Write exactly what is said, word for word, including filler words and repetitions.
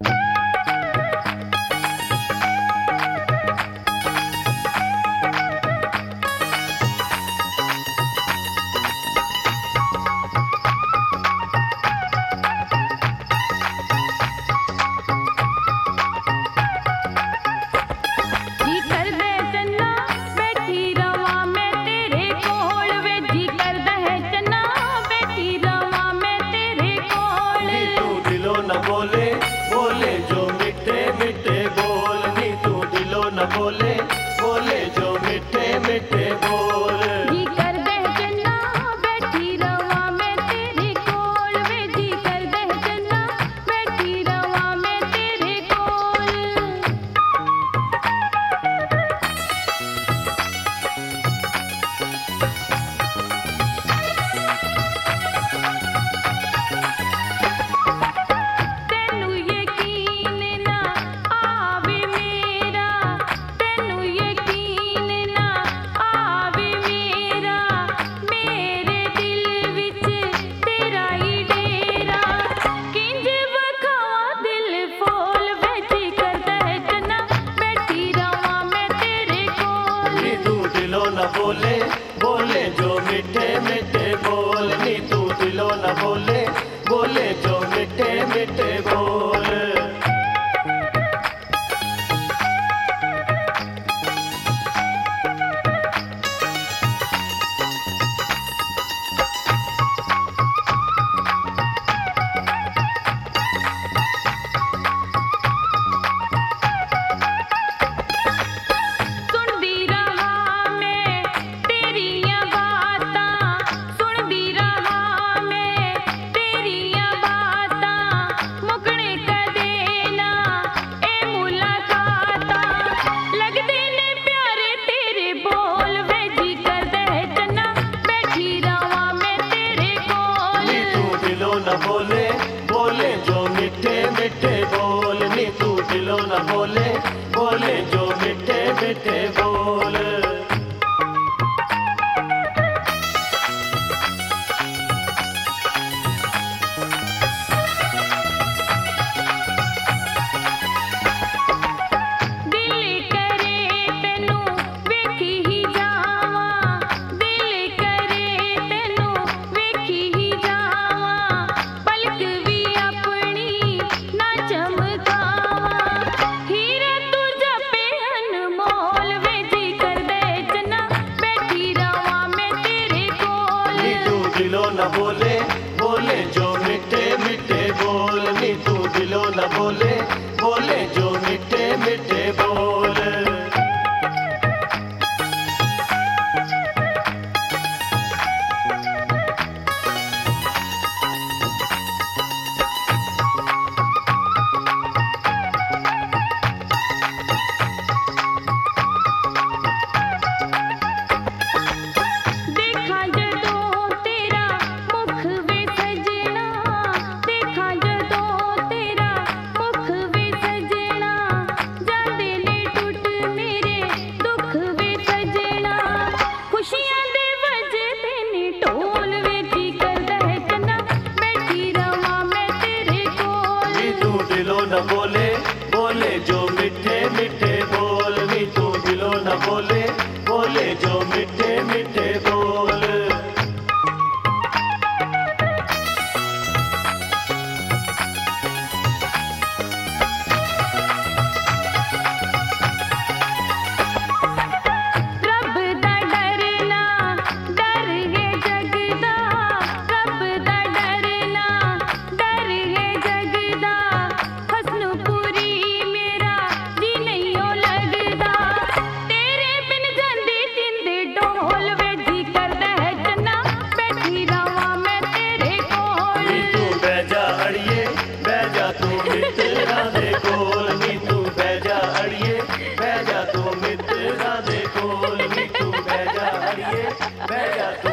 बोले बोले जो मिठे मिठे बोल जी कर दे चन्ना बैठी रवा मैं तेरे कोल वे जी कर दे चन्ना बैठी रवा मैं तेरे कोल तेनू यकीन ना आवे मेरा तेनू यकीन ना आवे मेरा मेरे दिल विच तेरा ही डेरा किंज वखावा दिल फोल बैठी करदा है चन्ना बैठी रवा मैं तेरे कोल नी तू दिलो न बोले बोले जो मिठे मिठे बोल नी तू दिलो न बोले बोले जो मिठे मिठे बोल सुनदी रहा मैं तेरियां बातां सुनदी रहा मैं तेरियां बातां मुकणे कदे ना ए मुलाकातां लगदे ने प्यारे तेरे बोल वे जी करदा है चन्ना बैठी रवा मैं तेरे कोल नी तू दिलो न बोले बोले जो मिठे मिठे बोल नी तू दिलो न बोले बोले जो मिठे मिठे बोल दिल करे तैनू वेखी ही जावां दिल करे तैनू वेखी ही जावां पलक भी अपनी ना चमकावां हीरा तू जपे अनमोल वे जी करदे चन्ना बैठी रवा मैं तेरे कोल नी तू दिलो न बोले बोले जो मिठे मिठे बोल नी तू दिलो न बोले बोले जो मिठे मिठे बोल देखा जदों तेरा मुख वे सजना देखा जदों तेरा मुख वे सजना जांदे ने टुट मेरे दुख वे सजना खुशियां दे वजदे ने ढोल वे जी करदा है चन्ना बैठी रवा मैं तेरे कोल नी तू दिलो न बोले बोले जो मिठे मिठे बोल नी तू दिलो न बोले बोले जो मिठे मिठे बोल रब दा डरना डर है जगदा रब दा डरना डर है जगदा हसनपुरी मेरा जी नहीं ओ लगदा तेरे बिन जांदे जिंदे ढोल वे जी करदा है चन्ना बैठी रवा मैं तेरे कोल नी तू बह जा अड़िए बह जा तू मित्रा दे कोल नी तू बह जा अड़िए बह जा तू मित्रा दे कोल नी तू बह जा अड़िए बह जा तू